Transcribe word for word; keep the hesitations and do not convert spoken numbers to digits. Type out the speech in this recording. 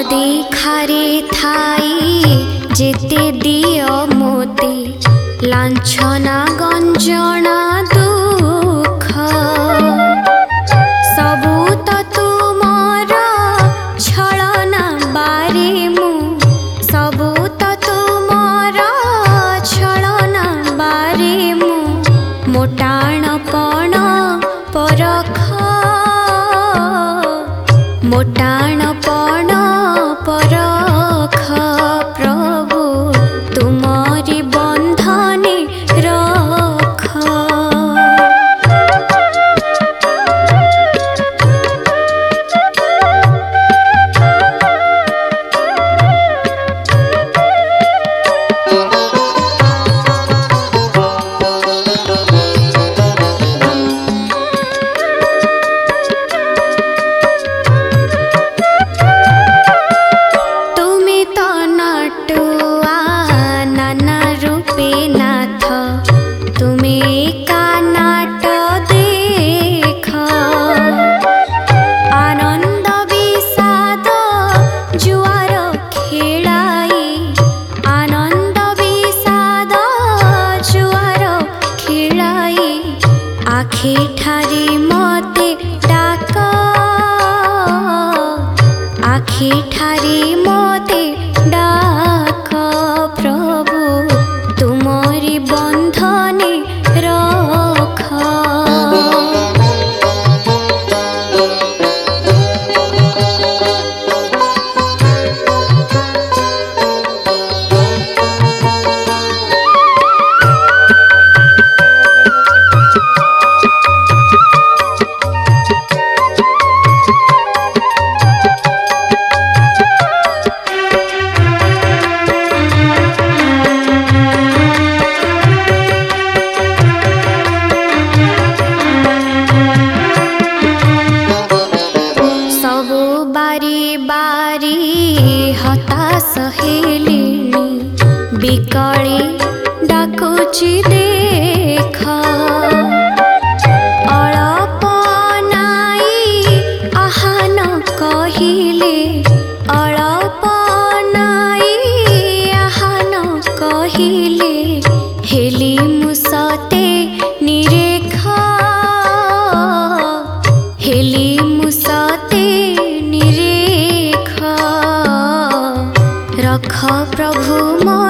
अदेखारे Thai जेते दियो मोते लांछना गंजना दुख सबू तो तुमर छलना बारे मु सबू तो तुमर छलना बारे मु मोटाणपण परख मोटाणपण परख प्रभु तुमरी बंधने रख। आखि ठारी मते डाक आखि ठारी मते डाक प्रभु तुमरी बंधने रख। बारी बारी हताश हेलिनी बिकली डाकुची देख अळप नाई आहान कहिले अळप नाई आहान कहिले हेली मुसते निरेख हेली मुसते रख प्रभु।